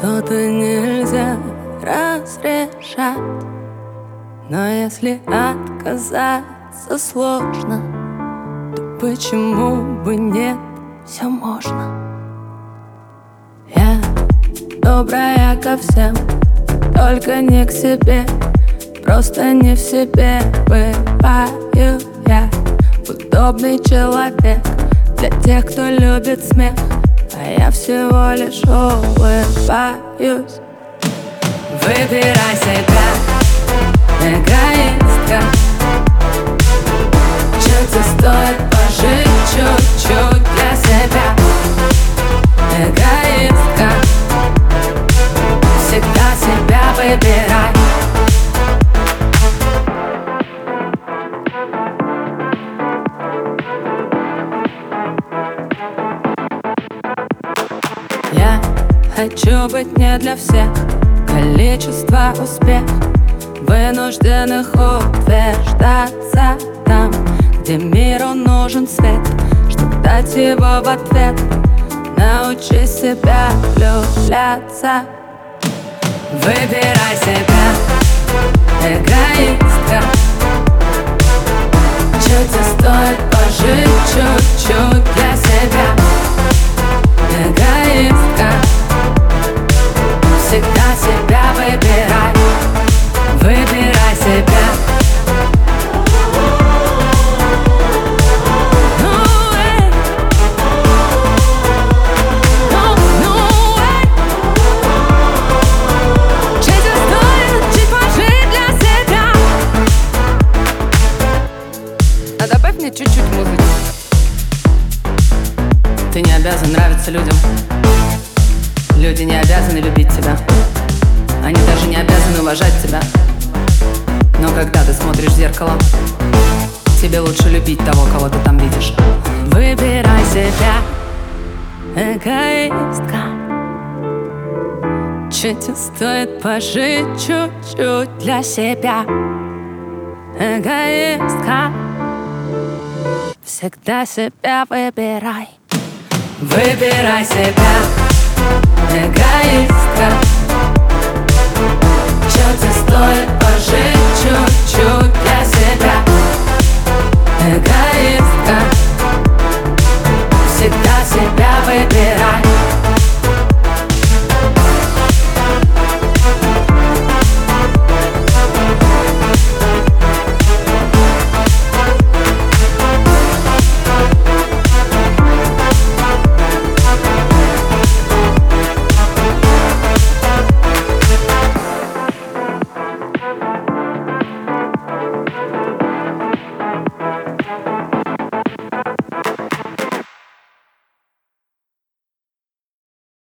Что-то нельзя разрешать, но если отказаться сложно, то почему бы нет, все можно. Я добрая ко всем, только не к себе. Просто не в себе бываю я. Удобный человек для тех, кто любит смех, а я всего лишь улыбаюсь. Выбирай себя, эгоистка. Чё тебе стоит пожить чуть-чуть для себя? Эгоистка, всегда себя выбирай. Я хочу быть не для всех, количество успехов, вынужденных утверждаться там, где миру нужен свет, чтоб дать его в ответ. Научи себя влюбляться. Выбирай себя, эгоистка. Чё тебе стоит пожить чуть-чуть для себя? Эгоистка, всегда себя выбирай. Выбирай себя. А добавь мне чуть-чуть музыки. Ты не обязан нравиться людям. Люди не обязаны любить тебя. Они даже не обязаны уважать тебя. Но когда ты смотришь в зеркало, тебе лучше любить того, кого ты там видишь. Выбирай себя, эгоистка. Чё тебе стоит пожить чуть-чуть для себя? Эгоистка, всегда себя выбирай. Выбирай себя, эгоистка. Чё тебе стоит пожить чуть-чуть для себя? Эгоистка.